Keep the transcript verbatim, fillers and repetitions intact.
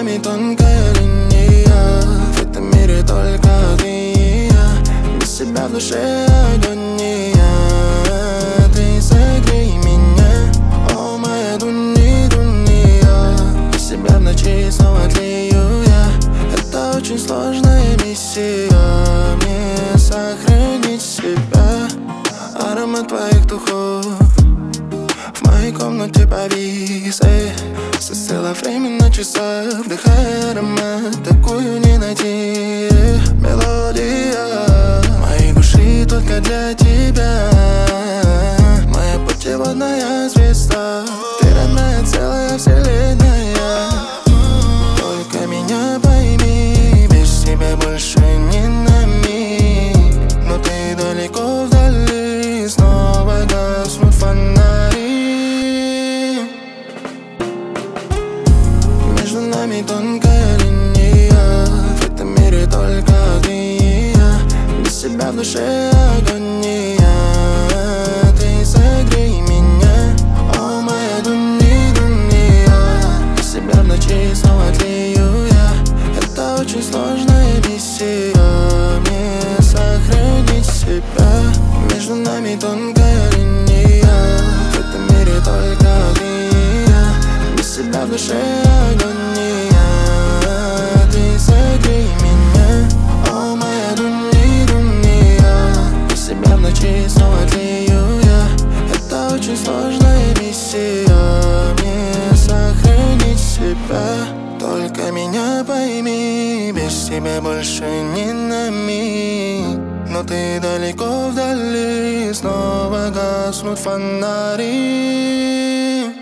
нами тонкая линия. В этом мире только ты и я. Без себя в душе агония. Ты согрей меня, о моя дуни, дуния. Без себя в ночи снова тлею я. Это очень сложная миссия, мне сохранить себя. Аромат твоих духов в моей комнате повис, эй. Застыло время на часах, вдыхая аромат, такую не найти. Мелодия моей души только для тебя. Моя путеводная звезда, ты родная, целая вселенная. Только меня пойми, без тебя больше не на миг. Но ты далеко вдали, снова гаснут фонари. Между нами тонкая линия. В этом мире только ты и я. Без себя в душе агония. Ты согрей меня, о моя дуни, дуния. Без себя в ночи снова тлею я. Это очень сложная миссия, мне сохранить себя. Между нами тонкая линия. В этом мире только ты и я. Без себя в душе агония. Ты согрей меня, о моя дуни, дуния. Без себя в ночи снова тлею я. Это очень сложная миссия, мне сохранить себя. Только меня пойми, без тебя больше не на миг. Но ты далеко вдали, снова гаснут фонари.